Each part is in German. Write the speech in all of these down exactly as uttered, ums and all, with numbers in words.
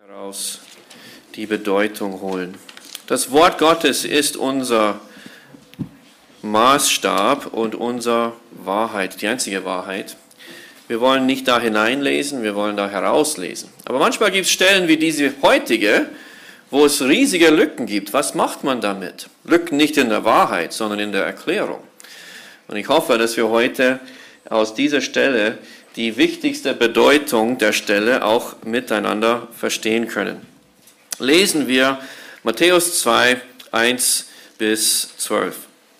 heraus die Bedeutung holen. Das Wort Gottes ist unser Maßstab und unsere Wahrheit, die einzige Wahrheit. Wir wollen nicht da hineinlesen, wir wollen da herauslesen. Aber manchmal gibt es Stellen wie diese heutige, wo es riesige Lücken gibt. Was macht man damit? Lücken nicht in der Wahrheit, sondern in der Erklärung. Und ich hoffe, dass wir heute aus dieser Stelle die wichtigste Bedeutung der Stelle auch miteinander verstehen können. Lesen wir Matthäus zwei, eins bis zwölf.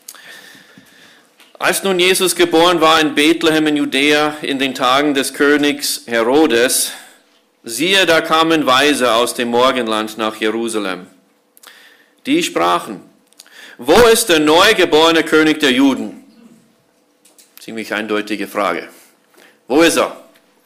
Als nun Jesus geboren war in Bethlehem in Judäa in den Tagen des Königs Herodes, siehe, da kamen Weise aus dem Morgenland nach Jerusalem. Die sprachen: Wo ist der neugeborene König der Juden? Ziemlich eindeutige Frage. Wo ist er?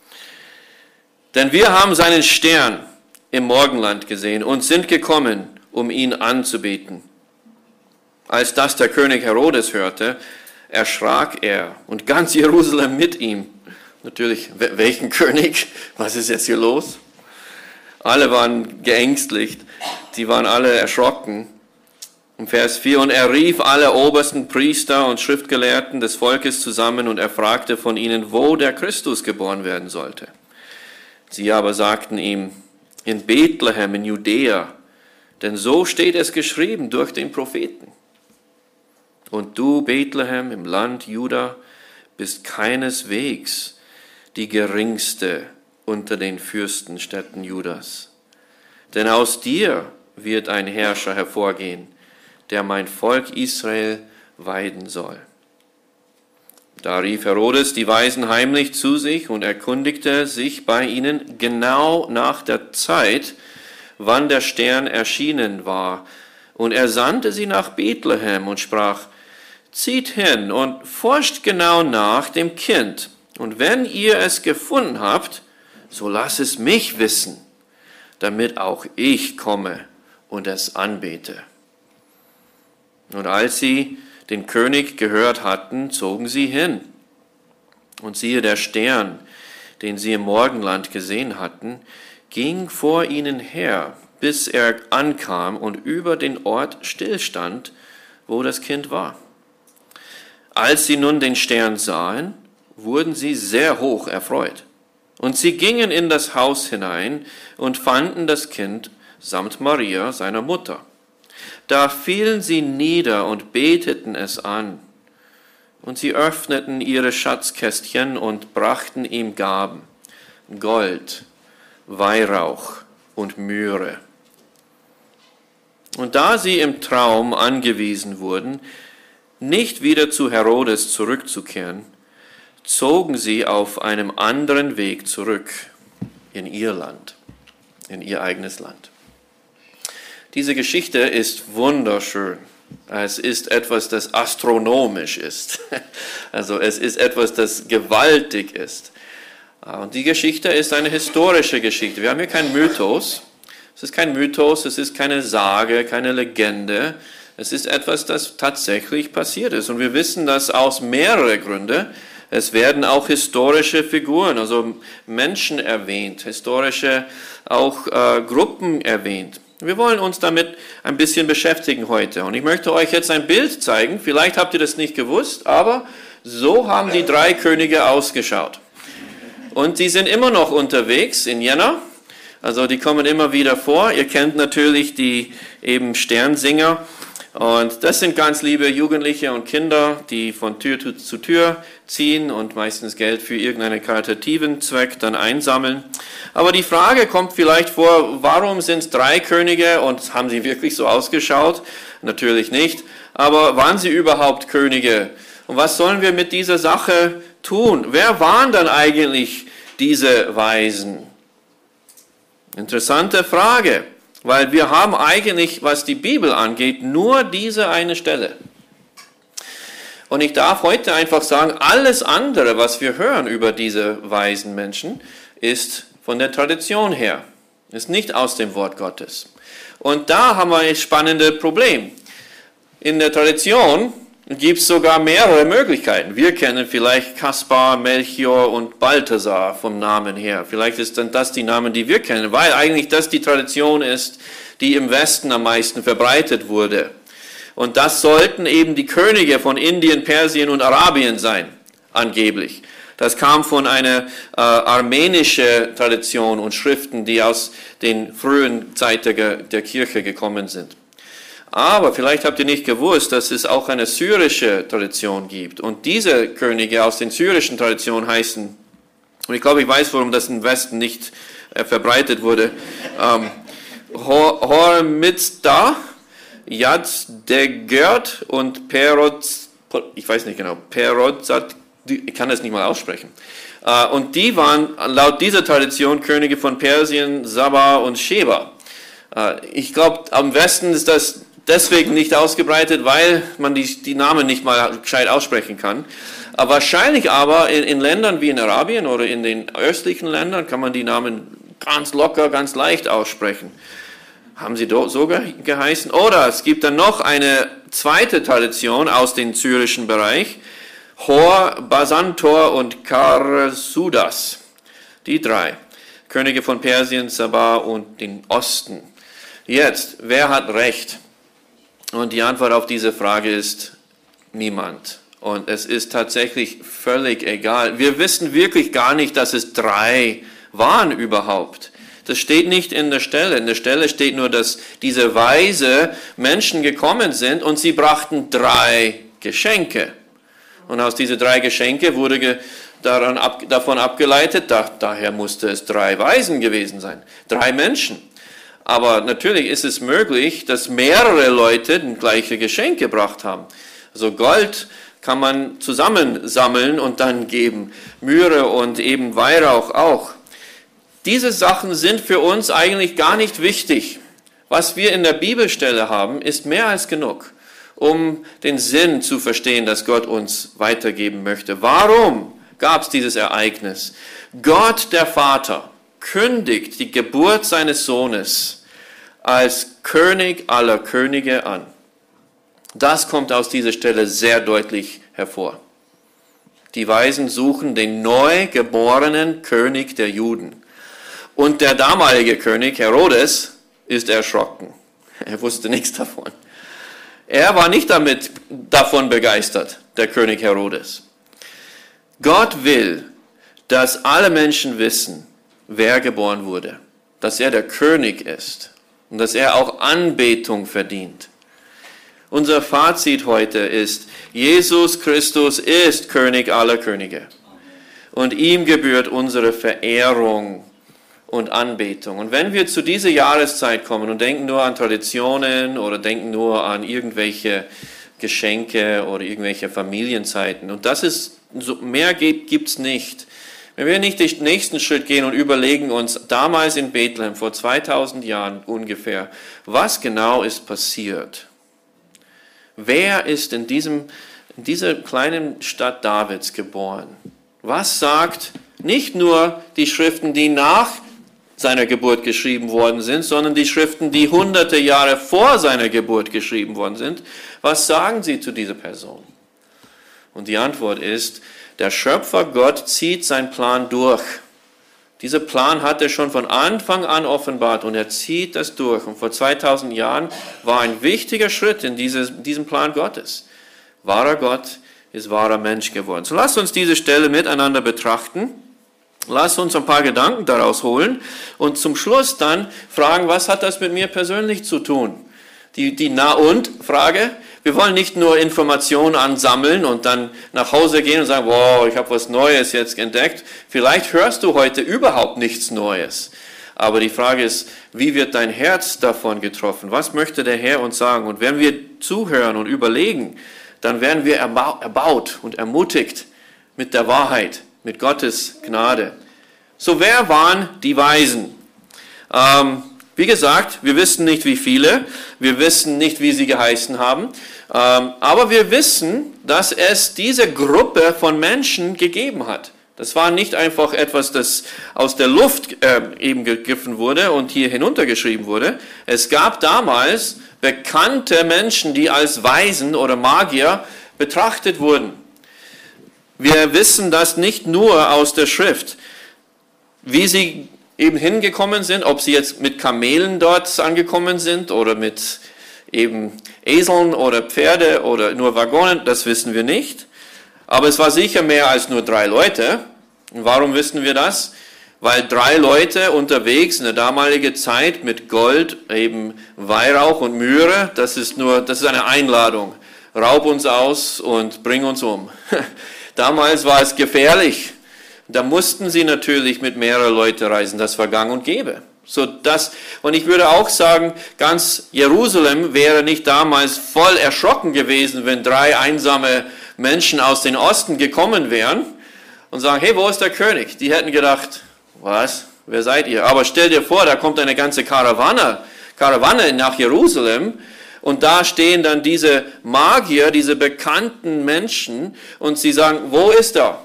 Denn wir haben seinen Stern im Morgenland gesehen und sind gekommen, um ihn anzubeten. Als das der König Herodes hörte, erschrak er und ganz Jerusalem mit ihm. Natürlich, welchen König? Was ist jetzt hier los? Alle waren geängstlicht, sie waren alle erschrocken. Im Vers vier, und er rief alle obersten Priester und Schriftgelehrten des Volkes zusammen und er fragte von ihnen, wo der Christus geboren werden sollte. Sie aber sagten ihm, in Bethlehem, in Judäa, denn so steht es geschrieben durch den Propheten. Und du, Bethlehem, im Land Juda, bist keineswegs die geringste unter den Fürstenstädten Judas. Denn aus dir wird ein Herrscher hervorgehen, der mein Volk Israel weiden soll. Da rief Herodes die Weisen heimlich zu sich und erkundigte sich bei ihnen genau nach der Zeit, wann der Stern erschienen war. Und er sandte sie nach Bethlehem und sprach: Zieht hin und forscht genau nach dem Kind. Und wenn ihr es gefunden habt, so lasst es mich wissen, damit auch ich komme und es anbete. Und als sie den König gehört hatten, zogen sie hin. Und siehe, der Stern, den sie im Morgenland gesehen hatten, ging vor ihnen her, bis er ankam und über den Ort stillstand, wo das Kind war. Als sie nun den Stern sahen, wurden sie sehr hoch erfreut. Und sie gingen in das Haus hinein und fanden das Kind samt Maria, seiner Mutter. Da fielen sie nieder und beteten es an. Und sie öffneten ihre Schatzkästchen und brachten ihm Gaben, Gold, Weihrauch und Myrrhe. Und da sie im Traum angewiesen wurden, nicht wieder zu Herodes zurückzukehren, zogen sie auf einem anderen Weg zurück in ihr Land, in ihr eigenes Land. Diese Geschichte ist wunderschön. Es ist etwas, das astronomisch ist. Also es ist etwas, das gewaltig ist. Und die Geschichte ist eine historische Geschichte. Wir haben hier keinen Mythos. Es ist kein Mythos, es ist keine Sage, keine Legende. Es ist etwas, das tatsächlich passiert ist. Und wir wissen das aus mehreren Gründen. Es werden auch historische Figuren, also Menschen erwähnt, historische auch äh, Gruppen erwähnt. Wir wollen uns damit ein bisschen beschäftigen heute. Und ich möchte euch jetzt ein Bild zeigen. Vielleicht habt ihr das nicht gewusst, aber so haben die drei Könige ausgeschaut. Und die sind immer noch unterwegs in Jena. Also die kommen immer wieder vor. Ihr kennt natürlich die eben Sternsinger. Und das sind ganz liebe Jugendliche und Kinder, die von Tür zu Tür ziehen und meistens Geld für irgendeinen karitativen Zweck dann einsammeln. Aber die Frage kommt vielleicht vor, warum sind es drei Könige und haben sie wirklich so ausgeschaut? Natürlich nicht. Aber waren sie überhaupt Könige? Und was sollen wir mit dieser Sache tun? Wer waren dann eigentlich diese Weisen? Interessante Frage. Weil wir haben eigentlich, was die Bibel angeht, nur diese eine Stelle. Und ich darf heute einfach sagen, alles andere, was wir hören über diese weisen Menschen, ist von der Tradition her, ist nicht aus dem Wort Gottes. Und da haben wir ein spannendes Problem. In der Tradition gibt es sogar mehrere Möglichkeiten. Wir kennen vielleicht Kaspar, Melchior und Balthasar vom Namen her. Vielleicht ist dann das die Namen, die wir kennen, weil eigentlich das die Tradition ist, die im Westen am meisten verbreitet wurde. Und das sollten eben die Könige von Indien, Persien und Arabien sein, angeblich. Das kam von einer äh, armenischen Tradition und Schriften, die aus den frühen Zeiten der, der Kirche gekommen sind. Aber vielleicht habt ihr nicht gewusst, dass es auch eine syrische Tradition gibt. Und diese Könige aus den syrischen Traditionen heißen, und ich glaube, ich weiß, warum das im Westen nicht äh, verbreitet wurde, ähm, Hormizda, Yazdegerd und Peroz, ich weiß nicht genau, Perozat, ich kann das nicht mal aussprechen. Äh, und die waren laut dieser Tradition Könige von Persien, Saba und Sheba. Äh, ich glaube, am Westen ist das deswegen nicht ausgebreitet, weil man die, die Namen nicht mal gescheit aussprechen kann. Aber wahrscheinlich aber in, in Ländern wie in Arabien oder in den östlichen Ländern kann man die Namen ganz locker, ganz leicht aussprechen. Haben sie so geheißen? Oder es gibt dann noch eine zweite Tradition aus dem syrischen Bereich. Hor, Basantor und Karsudas. Die drei. Könige von Persien, Saba und den Osten. Jetzt, wer hat Recht? Und die Antwort auf diese Frage ist niemand. Und es ist tatsächlich völlig egal. Wir wissen wirklich gar nicht, dass es drei waren überhaupt. Das steht nicht in der Stelle. In der Stelle steht nur, dass diese weise Menschen gekommen sind und sie brachten drei Geschenke. Und aus diesen drei Geschenke wurde ge- daran ab, davon abgeleitet, da, daher musste es drei Weisen gewesen sein. Drei Menschen. Aber natürlich ist es möglich, dass mehrere Leute das gleiche Geschenk gebracht haben. Also Gold kann man zusammensammeln und dann geben. Myrrhe und eben Weihrauch auch. Diese Sachen sind für uns eigentlich gar nicht wichtig. Was wir in der Bibelstelle haben, ist mehr als genug, um den Sinn zu verstehen, dass Gott uns weitergeben möchte. Warum gab es dieses Ereignis? Gott, der Vater, kündigt die Geburt seines Sohnes als König aller Könige an. Das kommt aus dieser Stelle sehr deutlich hervor. Die Weisen suchen den neu geborenen König der Juden. Und der damalige König, Herodes, ist erschrocken. Er wusste nichts davon. Er war nicht damit, davon begeistert, der König Herodes. Gott will, dass alle Menschen wissen, wer geboren wurde, dass er der König ist und dass er auch Anbetung verdient. Unser Fazit heute ist, Jesus Christus ist König aller Könige und ihm gebührt unsere Verehrung und Anbetung. Und wenn wir zu dieser Jahreszeit kommen und denken nur an Traditionen oder denken nur an irgendwelche Geschenke oder irgendwelche Familienzeiten, und das ist, so mehr gibt es nicht. Wenn wir nicht den nächsten Schritt gehen und überlegen uns, damals in Bethlehem, vor zweitausend Jahren ungefähr, was genau ist passiert? Wer ist in, diesem, in dieser kleinen Stadt Davids geboren? Was sagt nicht nur die Schriften, die nach seiner Geburt geschrieben worden sind, sondern die Schriften, die hunderte Jahre vor seiner Geburt geschrieben worden sind? Was sagen sie zu dieser Person? Und die Antwort ist, der Schöpfer Gott zieht seinen Plan durch. Dieser Plan hat er schon von Anfang an offenbart und er zieht das durch. Und vor zweitausend Jahren war ein wichtiger Schritt in dieses, diesem Plan Gottes. Wahrer Gott ist wahrer Mensch geworden. So lasst uns diese Stelle miteinander betrachten. Lasst uns ein paar Gedanken daraus holen und zum Schluss dann fragen, was hat das mit mir persönlich zu tun? Die, die Na-und-Frage. Wir wollen nicht nur Informationen ansammeln und dann nach Hause gehen und sagen, wow, ich habe was Neues jetzt entdeckt. Vielleicht hörst du heute überhaupt nichts Neues. Aber die Frage ist, wie wird dein Herz davon getroffen? Was möchte der Herr uns sagen? Und wenn wir zuhören und überlegen, dann werden wir erbaut und ermutigt mit der Wahrheit, mit Gottes Gnade. So, wer waren die Weisen? Ähm, Wie gesagt, wir wissen nicht, wie viele, wir wissen nicht, wie sie geheißen haben, aber wir wissen, dass es diese Gruppe von Menschen gegeben hat. Das war nicht einfach etwas, das aus der Luft eben gegriffen wurde und hier hinuntergeschrieben wurde. Es gab damals bekannte Menschen, die als Weisen oder Magier betrachtet wurden. Wir wissen das nicht nur aus der Schrift, wie sie eben hingekommen sind, ob sie jetzt mit Kamelen dort angekommen sind oder mit eben Eseln oder Pferde oder nur Waggonen, das wissen wir nicht. Aber es war sicher mehr als nur drei Leute. Und warum wissen wir das? Weil drei Leute unterwegs in der damaligen Zeit mit Gold, eben Weihrauch und Myrrhe, das ist nur, das ist eine Einladung. Raub uns aus und bring uns um. Damals war es gefährlich. Da mussten sie natürlich mit mehreren Leuten reisen. Das war gang und gäbe. So das, und ich würde auch sagen, ganz Jerusalem wäre nicht damals voll erschrocken gewesen, wenn drei einsame Menschen aus dem Osten gekommen wären und sagen, hey, wo ist der König? Die hätten gedacht, was? Wer seid ihr? Aber stell dir vor, da kommt eine ganze Karawane, Karawane nach Jerusalem und da stehen dann diese Magier, diese bekannten Menschen und sie sagen, wo ist er?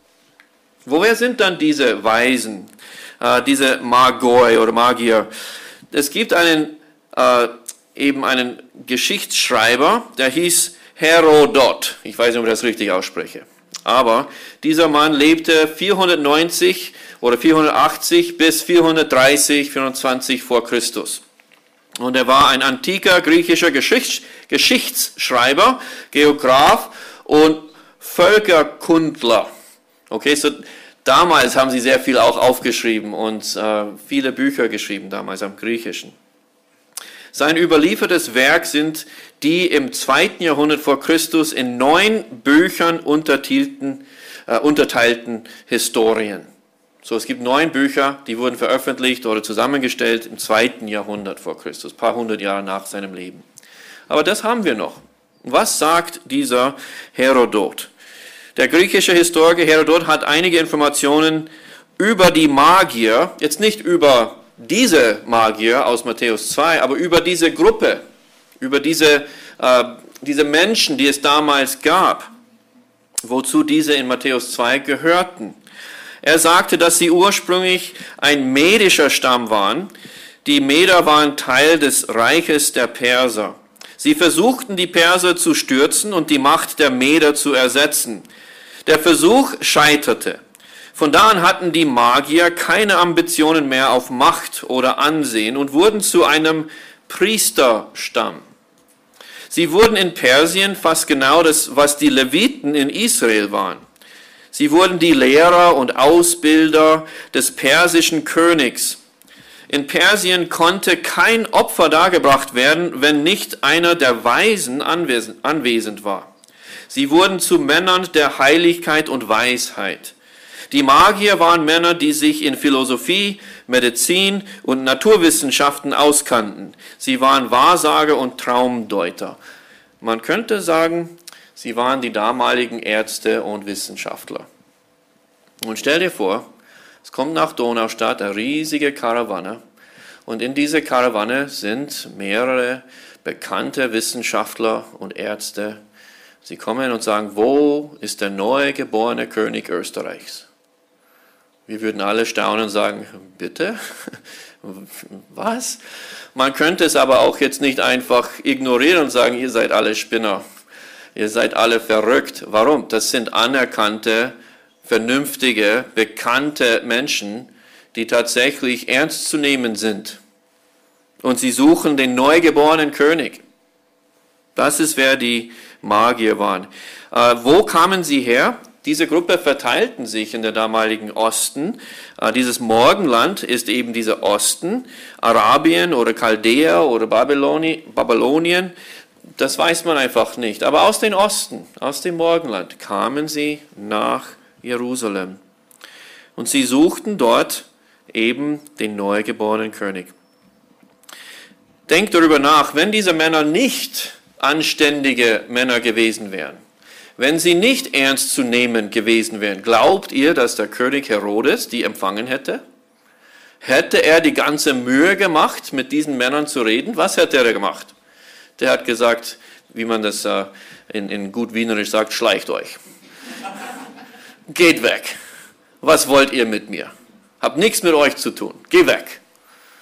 Woher sind dann diese Weisen? Diese Magoi oder Magier. Es gibt einen, äh, eben einen Geschichtsschreiber, der hieß Herodot. Ich weiß nicht, ob ich das richtig ausspreche. Aber dieser Mann lebte vierhundertneunzig oder vierhundertachtzig bis vierhundertdreißig, vierhundertzwanzig vor Christus. Und er war ein antiker griechischer Geschichts- Geschichtsschreiber, Geograph und Völkerkundler. Okay, so damals haben sie sehr viel auch aufgeschrieben und äh, viele Bücher geschrieben, damals am Griechischen. Sein überliefertes Werk sind die im zweiten Jahrhundert vor Christus in neun Büchern unterteilten, äh, unterteilten Historien. So, es gibt neun Bücher, die wurden veröffentlicht oder zusammengestellt im zweiten Jahrhundert vor Christus, ein paar hundert Jahre nach seinem Leben. Aber das haben wir noch. Was sagt dieser Herodot? Der griechische Historiker Herodot hat einige Informationen über die Magier, jetzt nicht über diese Magier aus Matthäus zwei, aber über diese Gruppe, über diese, äh, diese Menschen, die es damals gab, wozu diese in Matthäus zwei gehörten. Er sagte, dass sie ursprünglich ein medischer Stamm waren. Die Meder waren Teil des Reiches der Perser. Sie versuchten, die Perser zu stürzen und die Macht der Meder zu ersetzen. Der Versuch scheiterte. Von da an hatten die Magier keine Ambitionen mehr auf Macht oder Ansehen und wurden zu einem Priesterstamm. Sie wurden in Persien fast genau das, was die Leviten in Israel waren. Sie wurden die Lehrer und Ausbilder des persischen Königs. In Persien konnte kein Opfer dargebracht werden, wenn nicht einer der Weisen anwesend war. Sie wurden zu Männern der Heiligkeit und Weisheit. Die Magier waren Männer, die sich in Philosophie, Medizin und Naturwissenschaften auskannten. Sie waren Wahrsager und Traumdeuter. Man könnte sagen, sie waren die damaligen Ärzte und Wissenschaftler. Und stell dir vor, es kommt nach Donaustadt eine riesige Karawane und in dieser Karawane sind mehrere bekannte Wissenschaftler und Ärzte. Sie kommen und sagen, wo ist der neu geborene König Österreichs? Wir würden alle staunen und sagen, bitte? Was? Man könnte es aber auch jetzt nicht einfach ignorieren und sagen, ihr seid alle Spinner. Ihr seid alle verrückt. Warum? Das sind anerkannte, vernünftige, bekannte Menschen, die tatsächlich ernst zu nehmen sind. Und sie suchen den neugeborenen König. Das ist, wer die Magier waren. Äh, wo kamen sie her? Diese Gruppe verteilten sich in der damaligen Osten. Äh, dieses Morgenland ist eben dieser Osten. Arabien oder Chaldea oder Babyloni, Babylonien, das weiß man einfach nicht. Aber aus dem Osten, aus dem Morgenland, kamen sie nach Jerusalem. Und sie suchten dort eben den neugeborenen König. Denkt darüber nach, wenn diese Männer nicht anständige Männer gewesen wären, wenn sie nicht ernst zu nehmen gewesen wären, glaubt ihr, dass der König Herodes die empfangen hätte? Hätte er die ganze Mühe gemacht, mit diesen Männern zu reden? Was hätte er gemacht? Der hat gesagt, wie man das äh, in, in gut Wienerisch sagt, schleicht euch. Geht weg. Was wollt ihr mit mir? Hab nichts mit euch zu tun. Geh weg.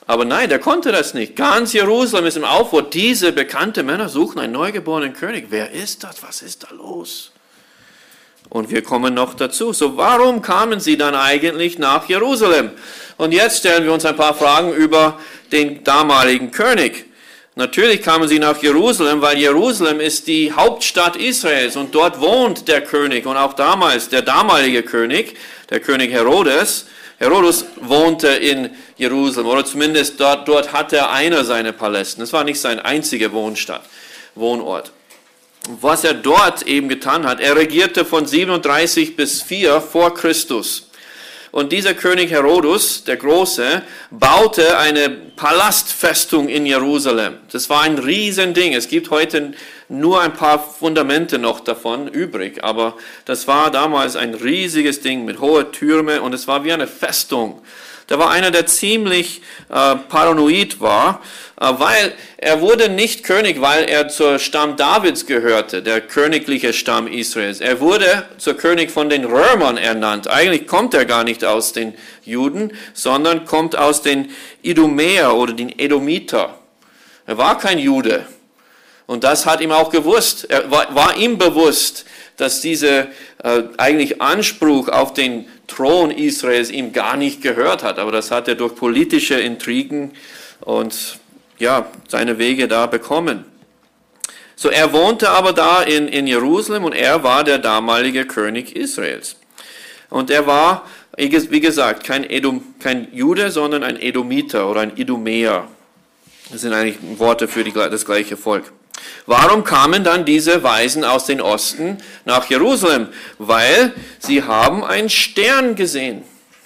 Aber nein, der konnte das nicht. Ganz Jerusalem ist im Aufruhr. Diese bekannten Männer suchen einen neugeborenen König. Wer ist das? Was ist da los? Und wir kommen noch dazu. So, warum kamen sie dann eigentlich nach Jerusalem? Und jetzt stellen wir uns ein paar Fragen über den damaligen König. Natürlich kamen sie nach Jerusalem, weil Jerusalem ist die Hauptstadt Israels und dort wohnt der König. Und auch damals, der damalige König, der König Herodes, Herodes wohnte in Jerusalem, oder zumindest dort, dort hatte er einer seiner Paläste. Das war nicht sein einziger Wohnstadt, Wohnort. Was er dort eben getan hat, er regierte von siebenunddreißig bis vier vor Christus. Und dieser König Herodes, der Große, baute eine Palastfestung in Jerusalem. Das war ein Riesending. Es gibt heute nur ein paar Fundamente noch davon übrig, aber das war damals ein riesiges Ding mit hohen Türmen und es war wie eine Festung. Da war einer, der ziemlich äh, paranoid war, äh, weil er wurde nicht König, weil er zur Stamm Davids gehörte, der königliche Stamm Israels. Er wurde zur König von den Römern ernannt. Eigentlich kommt er gar nicht aus den Juden, sondern kommt aus den Idumäer oder den Edomiter. Er war kein Jude. Und das hat ihm auch gewusst. Er war, war ihm bewusst, dass dieser äh, eigentlich Anspruch auf den Thron Israels ihm gar nicht gehört hat. Aber das hat er durch politische Intrigen und ja, seine Wege da bekommen. So, er wohnte aber da in, in Jerusalem und er war der damalige König Israels. Und er war, wie gesagt, kein, Edom, kein Jude, sondern ein Edomiter oder ein Idumäer. Das sind eigentlich Worte für die, das gleiche Volk. Warum kamen dann diese Weisen aus dem Osten nach Jerusalem? Weil sie haben einen Stern gesehen.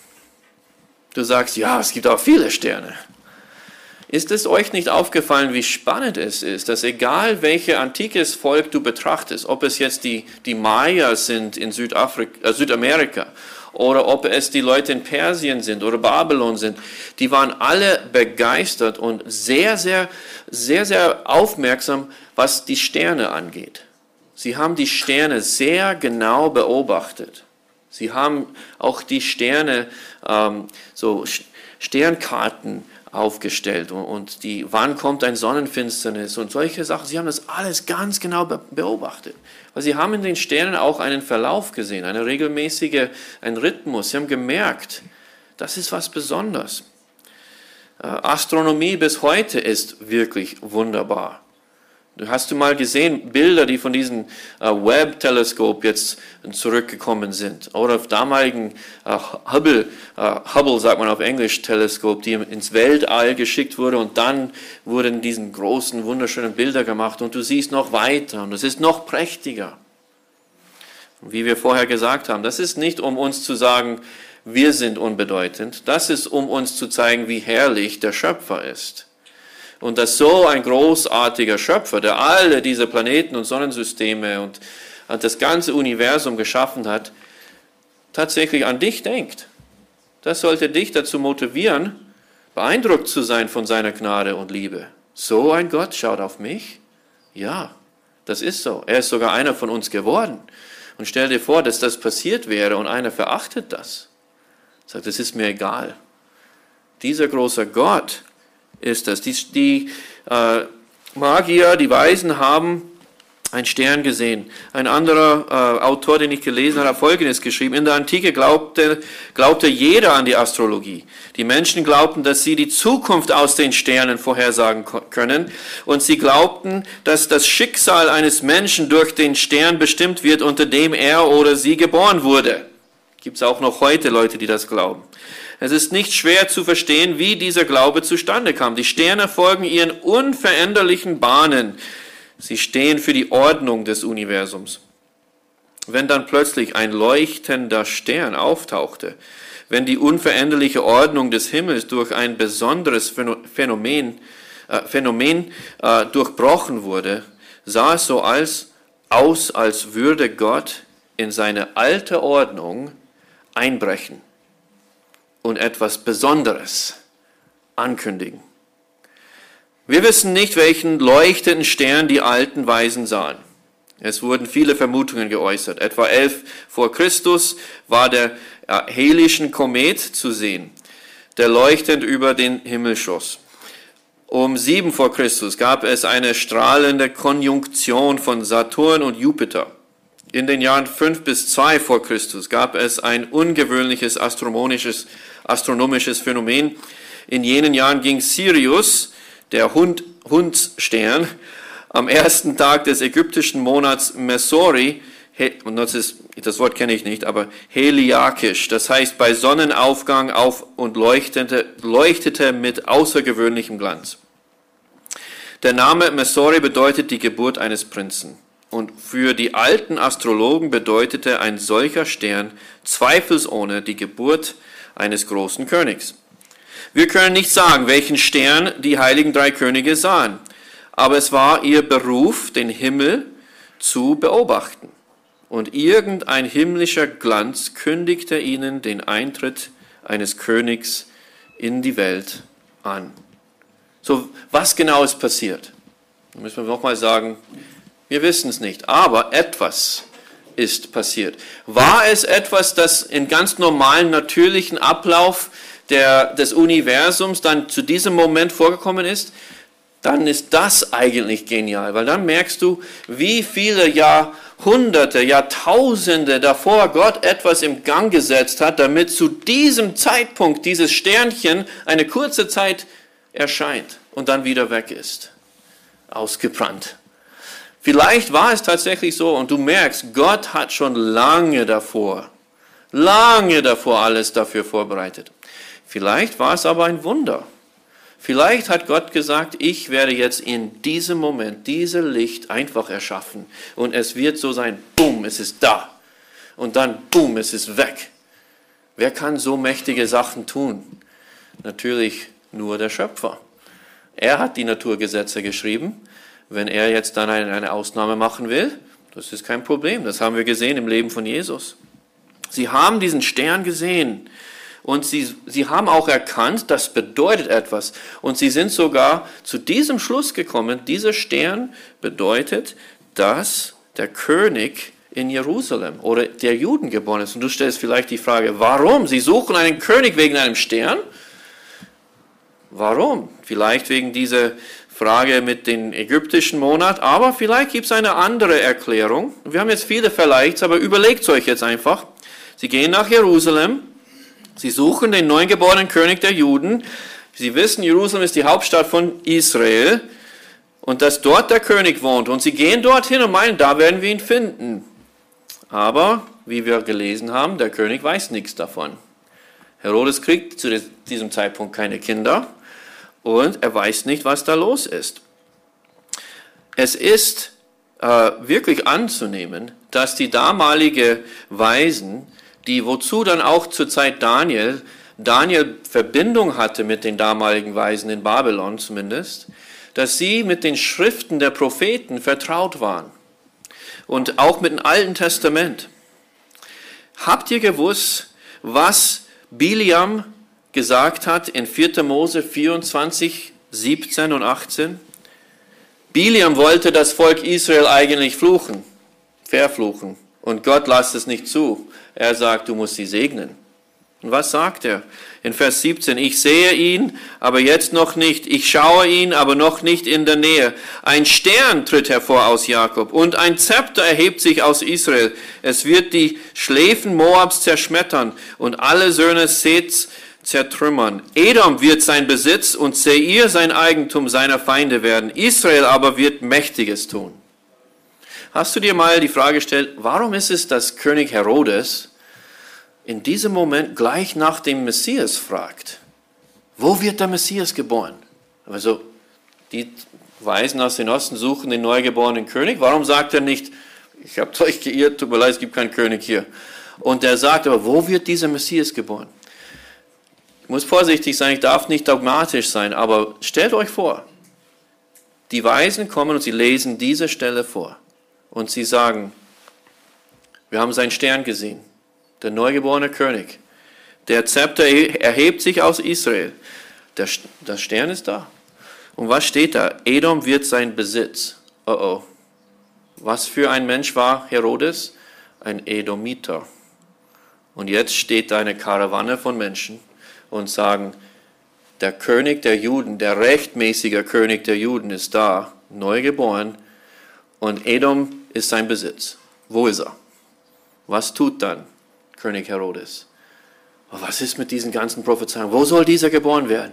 Du sagst, ja, es gibt auch viele Sterne. Ist es euch nicht aufgefallen, wie spannend es ist, dass egal welches antikes Volk du betrachtest, ob es jetzt die, die Maya sind in Südafrika, äh, Südamerika oder ob es die Leute in Persien sind oder Babylon sind, die waren alle begeistert und sehr, sehr, sehr, sehr aufmerksam, was die Sterne angeht. Sie haben die Sterne sehr genau beobachtet. Sie haben auch die Sterne, ähm, so Sternkarten aufgestellt und, und die, wann kommt ein Sonnenfinsternis und solche Sachen. Sie haben das alles ganz genau be- beobachtet. Weil sie haben in den Sternen auch einen Verlauf gesehen, eine regelmäßige, einen Rhythmus. Sie haben gemerkt, das ist was Besonderes. Äh, Astronomie bis heute ist wirklich wunderbar. Hast du mal gesehen, Bilder, die von diesem äh, Webb-Teleskop jetzt zurückgekommen sind? Oder auf damaligen äh, Hubble, äh, Hubble sagt man auf Englisch, Teleskop, die ins Weltall geschickt wurde und dann wurden diese großen, wunderschönen Bilder gemacht und du siehst noch weiter und es ist noch prächtiger. Und wie wir vorher gesagt haben, das ist nicht, um uns zu sagen, wir sind unbedeutend. Das ist, um uns zu zeigen, wie herrlich der Schöpfer ist. Und dass so ein großartiger Schöpfer, der alle diese Planeten und Sonnensysteme und, und das ganze Universum geschaffen hat, tatsächlich an dich denkt. Das sollte dich dazu motivieren, beeindruckt zu sein von seiner Gnade und Liebe. So ein Gott schaut auf mich? Ja, das ist so. Er ist sogar einer von uns geworden. Und stell dir vor, dass das passiert wäre und einer verachtet das. Sagt, das ist mir egal. Dieser große Gott ist das. Die, die äh, Magier, die Weisen haben einen Stern gesehen. Ein anderer äh, Autor, den ich gelesen habe, hat Folgendes geschrieben. In der Antike glaubte, glaubte jeder an die Astrologie. Die Menschen glaubten, dass sie die Zukunft aus den Sternen vorhersagen können. Und sie glaubten, dass das Schicksal eines Menschen durch den Stern bestimmt wird, unter dem er oder sie geboren wurde. Gibt es auch noch heute Leute, die das glauben. Es ist nicht schwer zu verstehen, wie dieser Glaube zustande kam. Die Sterne folgen ihren unveränderlichen Bahnen. Sie stehen für die Ordnung des Universums. Wenn dann plötzlich ein leuchtender Stern auftauchte, wenn die unveränderliche Ordnung des Himmels durch ein besonderes Phänomen, äh, Phänomen äh, durchbrochen wurde, sah es so als, aus, als würde Gott in seine alte Ordnung einbrechen und etwas Besonderes ankündigen. Wir wissen nicht, welchen leuchtenden Stern die alten Weisen sahen. Es wurden viele Vermutungen geäußert. Etwa elf vor Christus war der Helischen Komet zu sehen, der leuchtend über den Himmel schoss. Um sieben vor Christus gab es eine strahlende Konjunktion von Saturn und Jupiter. In den Jahren fünf bis zwei vor Christus gab es ein ungewöhnliches astronomisches, astronomisches Phänomen. In jenen Jahren ging Sirius, der Hund, Hundsstern, am ersten Tag des ägyptischen Monats Mesori, und das, ist, das Wort kenne ich nicht, aber heliakisch, das heißt bei Sonnenaufgang auf und leuchtete, leuchtete mit außergewöhnlichem Glanz. Der Name Mesori bedeutet die Geburt eines Prinzen. Und für die alten Astrologen bedeutete ein solcher Stern zweifelsohne die Geburt eines großen Königs. Wir können nicht sagen, welchen Stern die heiligen drei Könige sahen, aber es war ihr Beruf, den Himmel zu beobachten. Und irgendein himmlischer Glanz kündigte ihnen den Eintritt eines Königs in die Welt an. So, was genau ist passiert? Da müssen wir nochmal sagen, wir wissen es nicht, aber etwas ist passiert. War es etwas, das in ganz normalen, natürlichen Ablauf der, des Universums dann zu diesem Moment vorgekommen ist? Dann ist das eigentlich genial, weil dann merkst du, wie viele Jahrhunderte, Jahrtausende davor Gott etwas im Gang gesetzt hat, damit zu diesem Zeitpunkt dieses Sternchen eine kurze Zeit erscheint und dann wieder weg ist, ausgebrannt. Vielleicht war es tatsächlich so und du merkst, Gott hat schon lange davor, lange davor alles dafür vorbereitet. Vielleicht war es aber ein Wunder. Vielleicht hat Gott gesagt, ich werde jetzt in diesem Moment dieses Licht einfach erschaffen und es wird so sein, boom, es ist da und dann, boom, es ist weg. Wer kann so mächtige Sachen tun? Natürlich nur der Schöpfer. Er hat die Naturgesetze geschrieben. Wenn er jetzt dann eine Ausnahme machen will, das ist kein Problem. Das haben wir gesehen im Leben von Jesus. Sie haben diesen Stern gesehen und sie, sie haben auch erkannt, das bedeutet etwas. Und sie sind sogar zu diesem Schluss gekommen, dieser Stern bedeutet, dass der König in Jerusalem oder der Juden geboren ist. Und du stellst vielleicht die Frage, warum? Sie suchen einen König wegen einem Stern? Warum? Vielleicht wegen dieser Frage mit dem ägyptischen Monat, aber vielleicht gibt es eine andere Erklärung. Wir haben jetzt viele Vergleichs, aber überlegt euch jetzt einfach. Sie gehen nach Jerusalem, sie suchen den neugeborenen König der Juden. Sie wissen, Jerusalem ist die Hauptstadt von Israel und dass dort der König wohnt. Und sie gehen dorthin und meinen, da werden wir ihn finden. Aber, wie wir gelesen haben, der König weiß nichts davon. Herodes kriegt zu diesem Zeitpunkt keine Kinder. Und er weiß nicht, was da los ist. Es ist äh, wirklich anzunehmen, dass die damalige Weisen, die wozu dann auch zur Zeit Daniel, Daniel Verbindung hatte mit den damaligen Weisen in Babylon zumindest, dass sie mit den Schriften der Propheten vertraut waren. Und auch mit dem Alten Testament. Habt ihr gewusst, was Biliam gesagt hat in vierter Mose vierundzwanzig, siebzehn und achtzehn. Biliam wollte das Volk Israel eigentlich fluchen, verfluchen. Und Gott lässt es nicht zu. Er sagt, du musst sie segnen. Und was sagt er? In Vers siebzehn, ich sehe ihn, aber jetzt noch nicht. Ich schaue ihn, aber noch nicht in der Nähe. Ein Stern tritt hervor aus Jakob und ein Zepter erhebt sich aus Israel. Es wird die Schläfen Moabs zerschmettern und alle Söhne Seths zertrümmern. Edom wird sein Besitz und Seir sein Eigentum seiner Feinde werden. Israel aber wird Mächtiges tun. Hast du dir mal die Frage gestellt, warum ist es, dass König Herodes in diesem Moment gleich nach dem Messias fragt? Wo wird der Messias geboren? Also die Weisen aus dem Osten suchen den neugeborenen König. Warum sagt er nicht, ich habe euch geirrt, tut mir leid, es gibt keinen König hier. Und er sagt aber, wo wird dieser Messias geboren? Ich muss vorsichtig sein, ich darf nicht dogmatisch sein, aber stellt euch vor, die Weisen kommen und sie lesen diese Stelle vor und sie sagen, wir haben seinen Stern gesehen, der neugeborene König, der Zepter erhebt sich aus Israel, der, der Stern ist da. Und was steht da? Edom wird sein Besitz. Oh oh. Was für ein Mensch war Herodes? Ein Edomiter. Und jetzt steht da eine Karawane von Menschen und sagen, der König der Juden, der rechtmäßige König der Juden ist da, neu geboren, und Edom ist sein Besitz. Wo ist er? Was tut dann König Herodes? Was ist mit diesen ganzen Prophezeiungen? Wo soll dieser geboren werden?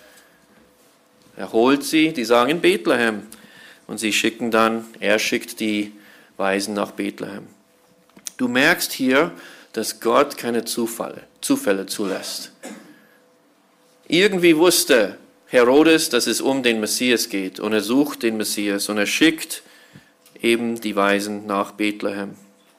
Er holt sie, die sagen in Bethlehem. Und sie schicken dann, er schickt die Weisen nach Bethlehem. Du merkst hier, dass Gott keine Zufälle, Zufälle zulässt. Irgendwie wusste Herodes, dass es um den Messias geht. Und er sucht den Messias und er schickt eben die Weisen nach Bethlehem.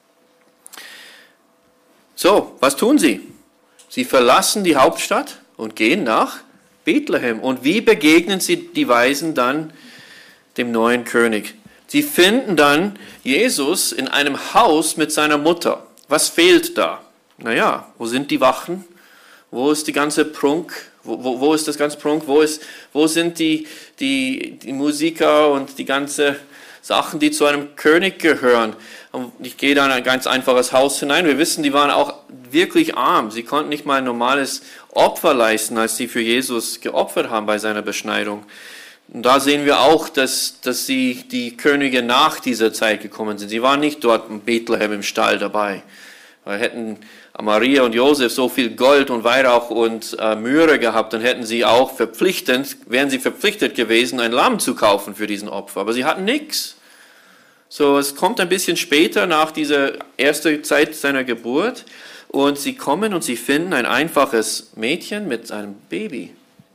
So, was tun sie? Sie verlassen die Hauptstadt und gehen nach Bethlehem. Und wie begegnen sie die Weisen dann dem neuen König? Sie finden dann Jesus in einem Haus mit seiner Mutter. Was fehlt da? Naja, wo sind die Wachen? Wo ist die ganze Prunk? Wo, wo, wo ist das ganze Prunk? Wo, ist, wo sind die, die, die Musiker und die ganze Sachen, die zu einem König gehören? Und ich gehe da in ein ganz einfaches Haus hinein. Wir wissen, die waren auch wirklich arm. Sie konnten nicht mal ein normales Opfer leisten, als sie für Jesus geopfert haben bei seiner Beschneidung. Und da sehen wir auch, dass, dass sie, die Könige nach dieser Zeit gekommen sind. Sie waren nicht dort in Bethlehem im Stall dabei. Weil hätten Maria und Josef so viel Gold und Weihrauch und äh, Myrrhe gehabt, dann hätten sie auch verpflichtend, wären sie verpflichtet gewesen, ein Lamm zu kaufen für diesen Opfer. Aber sie hatten nichts. So, es kommt ein bisschen später nach dieser ersten Zeit seiner Geburt und sie kommen und sie finden ein einfaches Mädchen mit einem Baby.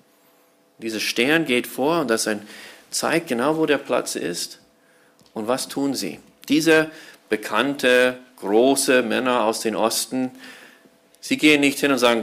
Dieser Stern geht vor und das ein, zeigt genau, wo der Platz ist. Und was tun sie? Diese bekannte, große Männer aus dem Osten, sie gehen nicht hin und sagen,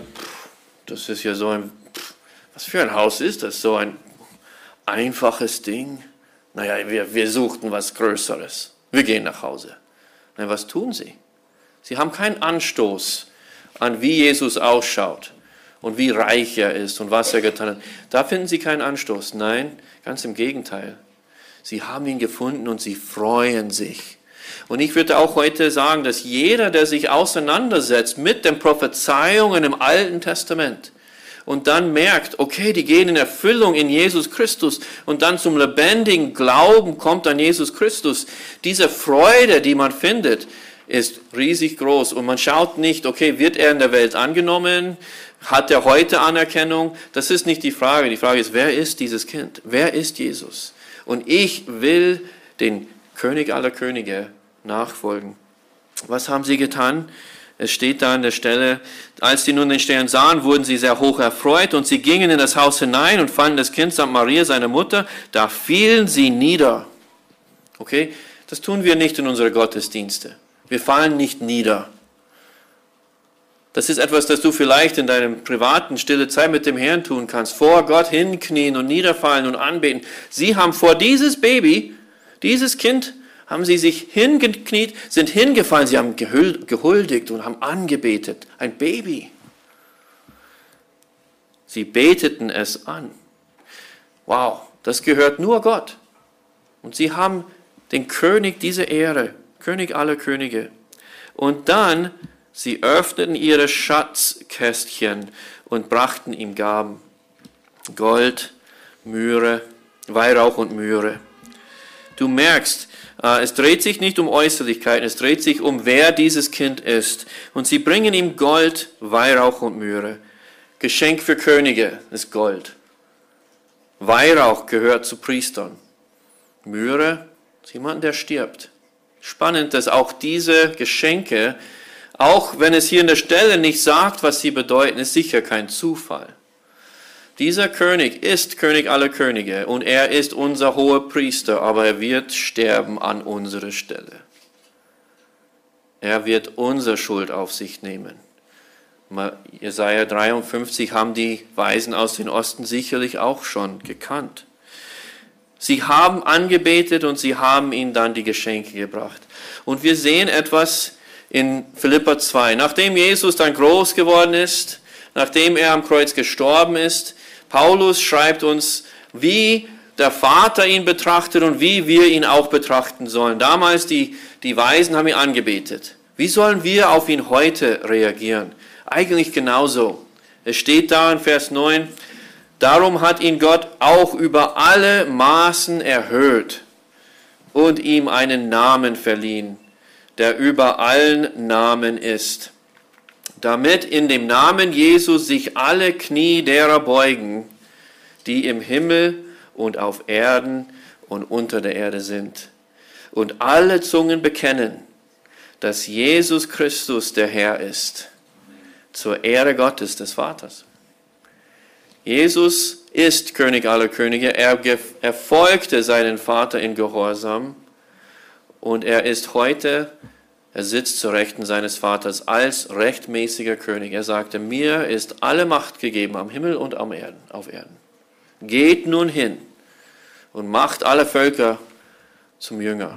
das ist ja so ein, was für ein Haus ist das? So ein einfaches Ding. Naja, wir, wir suchten was Größeres. Wir gehen nach Hause. Nein, was tun sie? Sie haben keinen Anstoß an, wie Jesus ausschaut und wie reich er ist und was er getan hat. Da finden sie keinen Anstoß. Nein, ganz im Gegenteil. Sie haben ihn gefunden und sie freuen sich. Und ich würde auch heute sagen, dass jeder, der sich auseinandersetzt mit den Prophezeiungen im Alten Testament, und dann merkt, okay, die gehen in Erfüllung in Jesus Christus und dann zum lebendigen Glauben kommt an Jesus Christus. Diese Freude, die man findet, ist riesig groß und man schaut nicht, okay, wird er in der Welt angenommen? Hat er heute Anerkennung? Das ist nicht die Frage. Die Frage ist, wer ist dieses Kind? Wer ist Jesus? Und ich will den König aller Könige nachfolgen. Was haben sie getan? Es steht da an der Stelle, als sie nun den Stern sahen, wurden sie sehr hoch erfreut und sie gingen in das Haus hinein und fanden das Kind samt Maria, seine Mutter, da fielen sie nieder. Okay, das tun wir nicht in unsere Gottesdienste. Wir fallen nicht nieder. Das ist etwas, das du vielleicht in deinem privaten stille Zeit mit dem Herrn tun kannst. Vor Gott hinknien und niederfallen und anbeten. Sie haben vor dieses Baby, dieses Kind, haben sie sich hingekniet, sind hingefallen, sie haben gehuldigt und haben angebetet. Ein Baby. Sie beteten es an. Wow, das gehört nur Gott. Und sie haben den König diese Ehre, König aller Könige. Und dann, sie öffneten ihre Schatzkästchen und brachten ihm Gaben. Gold, Myrrhe, Weihrauch und Myrrhe. Du merkst, es dreht sich nicht um Äußerlichkeiten, es dreht sich um, wer dieses Kind ist. Und sie bringen ihm Gold, Weihrauch und Myrrhe. Geschenk für Könige ist Gold. Weihrauch gehört zu Priestern. Myrrhe ist jemand, der stirbt. Spannend, dass auch diese Geschenke, auch wenn es hier in der Stelle nicht sagt, was sie bedeuten, ist sicher kein Zufall. Dieser König ist König aller Könige und er ist unser hoher Priester, aber er wird sterben an unserer Stelle. Er wird unsere Schuld auf sich nehmen. Jesaja dreiundfünfzig haben die Weisen aus dem Osten sicherlich auch schon gekannt. Sie haben angebetet und sie haben ihm dann die Geschenke gebracht. Und wir sehen etwas in Philipper zwei. Nachdem Jesus dann groß geworden ist, nachdem er am Kreuz gestorben ist, Paulus schreibt uns, wie der Vater ihn betrachtet und wie wir ihn auch betrachten sollen. Damals die, die Weisen haben ihn angebetet. Wie sollen wir auf ihn heute reagieren? Eigentlich genauso. Es steht da in Vers neun, Darum hat ihn Gott auch über alle Maßen erhöht und ihm einen Namen verliehen, der über allen Namen ist, damit in dem Namen Jesus sich alle Knie derer beugen, die im Himmel und auf Erden und unter der Erde sind, und alle Zungen bekennen, dass Jesus Christus der Herr ist, zur Ehre Gottes des Vaters. Jesus ist König aller Könige, er, er folgte seinen Vater in Gehorsam und er ist heute, er sitzt zur Rechten seines Vaters als rechtmäßiger König. Er sagte, mir ist alle Macht gegeben am Himmel und am Erden, auf Erden. Geht nun hin und macht alle Völker zum Jünger,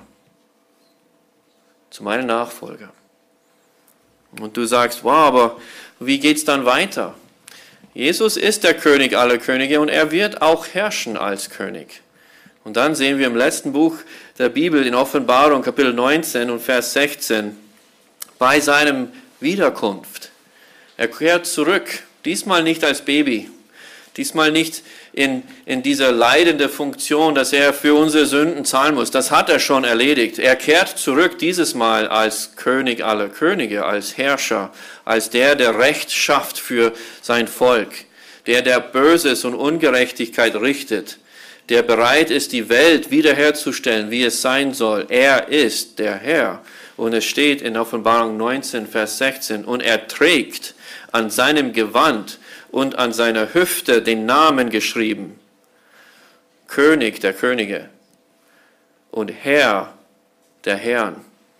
zu meinen Nachfolger. Und du sagst, wow, aber wie geht's dann weiter? Jesus ist der König aller Könige und er wird auch herrschen als König. Und dann sehen wir im letzten Buch der Bibel in Offenbarung, Kapitel neunzehn und Vers sechzehn, bei seinem Wiederkunft. Er kehrt zurück, diesmal nicht als Baby, diesmal nicht in, in dieser leidenden Funktion, dass er für unsere Sünden zahlen muss. Das hat er schon erledigt. Er kehrt zurück dieses Mal als König aller Könige, als Herrscher, als der, der Recht schafft für sein Volk, der, der Böses und Ungerechtigkeit richtet, der bereit ist, die Welt wiederherzustellen, wie es sein soll. Er ist der Herr. Und es steht in Offenbarung neunzehn, Vers sechzehn, und er trägt an seinem Gewand und an seiner Hüfte den Namen geschrieben, König der Könige und Herr der Herren.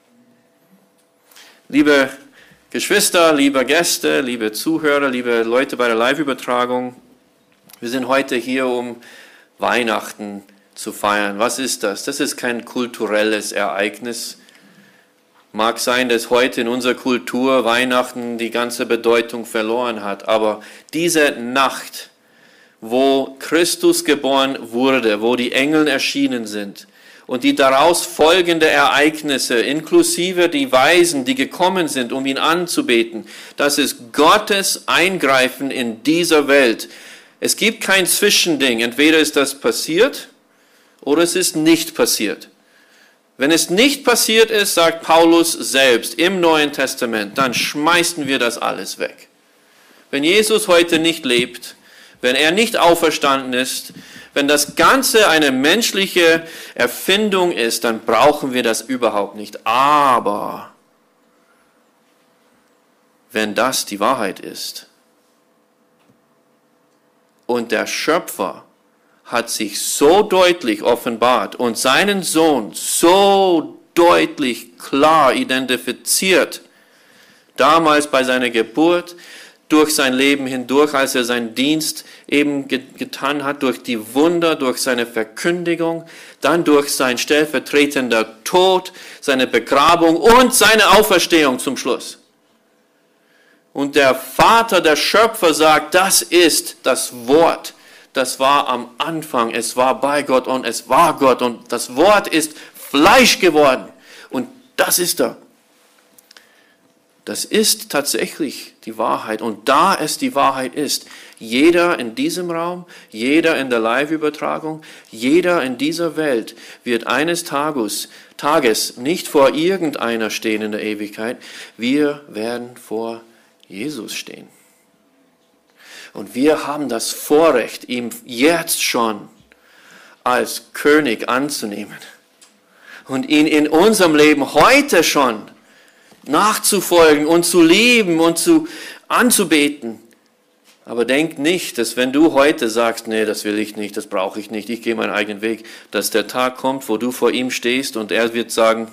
Liebe Geschwister, liebe Gäste, liebe Zuhörer, liebe Leute bei der Live-Übertragung, wir sind heute hier, um Weihnachten zu feiern. Was ist das? Das ist kein kulturelles Ereignis. Mag sein, dass heute in unserer Kultur Weihnachten die ganze Bedeutung verloren hat, aber diese Nacht, wo Christus geboren wurde, wo die Engel erschienen sind und die daraus folgenden Ereignisse, inklusive die Weisen, die gekommen sind, um ihn anzubeten, das ist Gottes Eingreifen in dieser Welt. Es gibt kein Zwischending, entweder ist das passiert oder es ist nicht passiert. Wenn es nicht passiert ist, sagt Paulus selbst im Neuen Testament, dann schmeißen wir das alles weg. Wenn Jesus heute nicht lebt, wenn er nicht auferstanden ist, wenn das Ganze eine menschliche Erfindung ist, dann brauchen wir das überhaupt nicht. Aber wenn das die Wahrheit ist und der Schöpfer hat sich so deutlich offenbart und seinen Sohn so deutlich klar identifiziert, damals bei seiner Geburt, durch sein Leben hindurch, als er seinen Dienst eben getan hat, durch die Wunder, durch seine Verkündigung, dann durch sein stellvertretender Tod, seine Begrabung und seine Auferstehung zum Schluss. Und der Vater, der Schöpfer sagt, das ist das Wort. Das war am Anfang, es war bei Gott und es war Gott und das Wort ist Fleisch geworden. Und das ist er. Das ist tatsächlich die Wahrheit. Und da es die Wahrheit ist, jeder in diesem Raum, jeder in der Live-Übertragung, jeder in dieser Welt wird eines Tages, Tages nicht vor irgendeiner stehen in der Ewigkeit. Wir werden vor Jesus stehen. Und wir haben das Vorrecht, ihm jetzt schon als König anzunehmen und ihn in unserem Leben heute schon nachzufolgen und zu lieben und zu anzubeten. Aber denk nicht, dass wenn du heute sagst, nee, das will ich nicht, das brauche ich nicht, ich gehe meinen eigenen Weg, dass der Tag kommt, wo du vor ihm stehst und er wird sagen,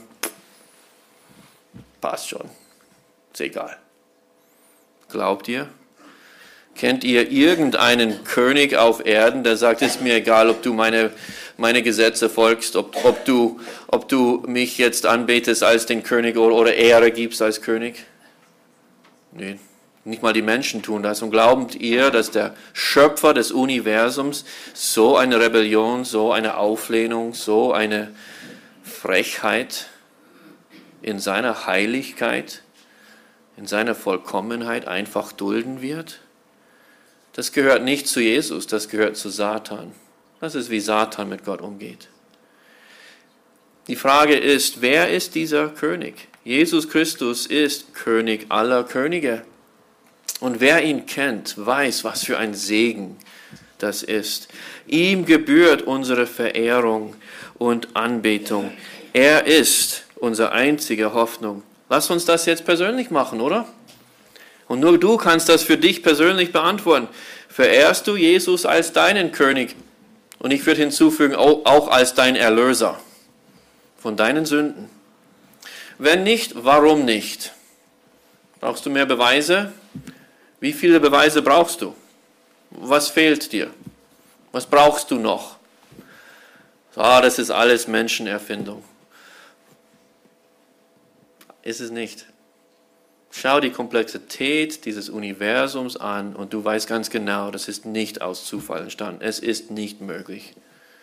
passt schon, ist egal. Glaubt ihr? Kennt ihr irgendeinen König auf Erden, der sagt, es ist mir egal, ob du meine, meine Gesetze folgst, ob, ob, du, ob du mich jetzt anbetest als den König oder, oder Ehre gibst als König? Nee, nicht mal die Menschen tun das. Und glaubt ihr, dass der Schöpfer des Universums so eine Rebellion, so eine Auflehnung, so eine Frechheit in seiner Heiligkeit, in seiner Vollkommenheit einfach dulden wird? Das gehört nicht zu Jesus, das gehört zu Satan. Das ist, wie Satan mit Gott umgeht. Die Frage ist, wer ist dieser König? Jesus Christus ist König aller Könige. Und wer ihn kennt, weiß, was für ein Segen das ist. Ihm gebührt unsere Verehrung und Anbetung. Er ist unsere einzige Hoffnung. Lass uns das jetzt persönlich machen, oder? Und nur du kannst das für dich persönlich beantworten. Verehrst du Jesus als deinen König? Und ich würde hinzufügen, auch als dein Erlöser von deinen Sünden. Wenn nicht, warum nicht? Brauchst du mehr Beweise? Wie viele Beweise brauchst du? Was fehlt dir? Was brauchst du noch? Ah, das ist alles Menschenerfindung. Ist es nicht. Schau die Komplexität dieses Universums an und du weißt ganz genau, das ist nicht aus Zufall entstanden. Es ist nicht möglich.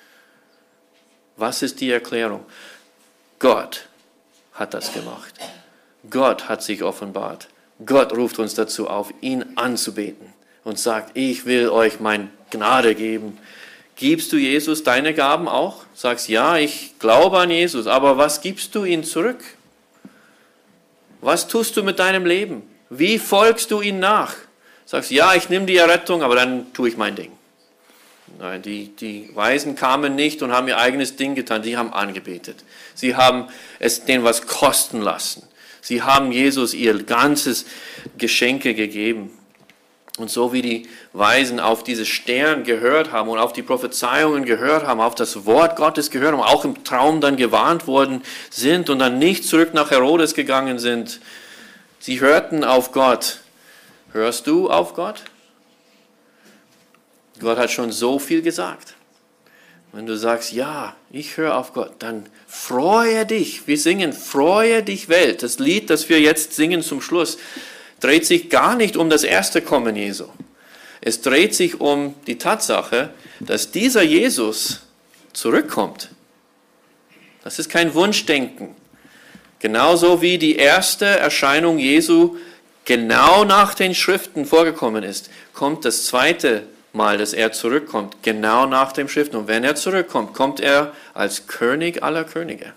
Was ist die Erklärung? Gott hat das gemacht. Gott hat sich offenbart. Gott ruft uns dazu auf, ihn anzubeten und sagt, ich will euch meine Gnade geben. Gibst du Jesus deine Gaben auch? Sagst, ja, ich glaube an Jesus, aber was gibst du ihm zurück? Was tust du mit deinem Leben? Wie folgst du ihm nach? Sagst, ja, ich nehme die Errettung, aber dann tue ich mein Ding. Nein, die, die Weisen kamen nicht und haben ihr eigenes Ding getan. Sie haben angebetet. Sie haben es denen was kosten lassen. Sie haben Jesus ihr ganzes Geschenke gegeben. Und so wie die Weisen auf diese Stern gehört haben und auf die Prophezeiungen gehört haben, auf das Wort Gottes gehört haben, auch im Traum dann gewarnt worden sind und dann nicht zurück nach Herodes gegangen sind. Sie hörten auf Gott. Hörst du auf Gott? Gott hat schon so viel gesagt. Wenn du sagst, ja, ich höre auf Gott, dann freue dich. Wir singen, freue dich Welt. Das Lied, das wir jetzt singen zum Schluss, dreht sich gar nicht um das erste Kommen Jesu. Es dreht sich um die Tatsache, dass dieser Jesus zurückkommt. Das ist kein Wunschdenken. Genauso wie die erste Erscheinung Jesu genau nach den Schriften vorgekommen ist, kommt das zweite Mal, dass er zurückkommt, genau nach dem Schriften. Und wenn er zurückkommt, kommt er als König aller Könige.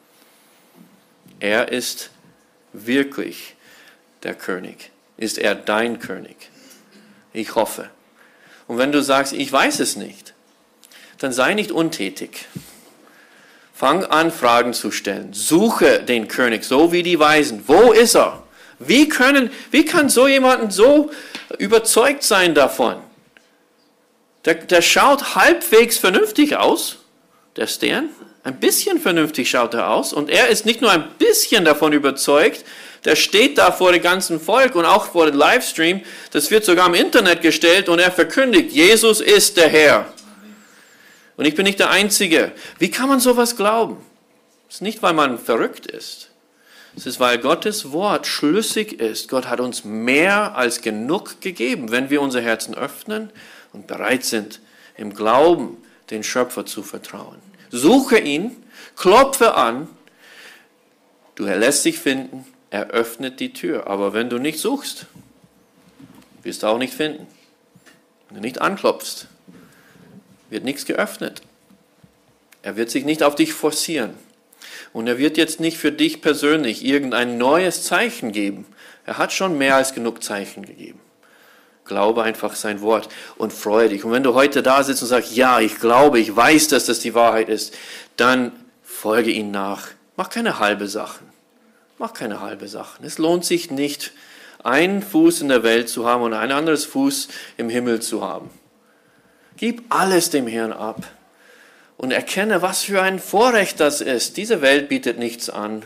Er ist wirklich der König. Ist er dein König? Ich hoffe. Und wenn du sagst, ich weiß es nicht, dann sei nicht untätig. Fang an, Fragen zu stellen. Suche den König, so wie die Weisen. Wo ist er? Wie können, wie kann so jemand so überzeugt sein davon? Der, der schaut halbwegs vernünftig aus, der Stern. Ein bisschen vernünftig schaut er aus. Und er ist nicht nur ein bisschen davon überzeugt, der steht da vor dem ganzen Volk und auch vor dem Livestream. Das wird sogar im Internet gestellt und er verkündigt, Jesus ist der Herr. Und ich bin nicht der Einzige. Wie kann man sowas glauben? Es ist nicht, weil man verrückt ist. Es ist, weil Gottes Wort schlüssig ist. Gott hat uns mehr als genug gegeben, wenn wir unser Herzen öffnen und bereit sind, im Glauben den Schöpfer zu vertrauen. Suche ihn, klopfe an, du lässt dich finden, er öffnet die Tür. Aber wenn du nicht suchst, wirst du auch nicht finden. Wenn du nicht anklopfst, wird nichts geöffnet. Er wird sich nicht auf dich forcieren. Und er wird jetzt nicht für dich persönlich irgendein neues Zeichen geben. Er hat schon mehr als genug Zeichen gegeben. Glaube einfach sein Wort und freue dich. Und wenn du heute da sitzt und sagst, ja, ich glaube, ich weiß, dass das die Wahrheit ist, dann folge ihm nach. Mach keine halbe Sachen. Mach keine halbe Sachen. Es lohnt sich nicht, einen Fuß in der Welt zu haben und ein anderes Fuß im Himmel zu haben. Gib alles dem Herrn ab und erkenne, was für ein Vorrecht das ist. Diese Welt bietet nichts an,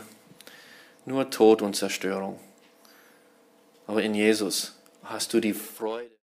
nur Tod und Zerstörung. Aber in Jesus hast du die Freude.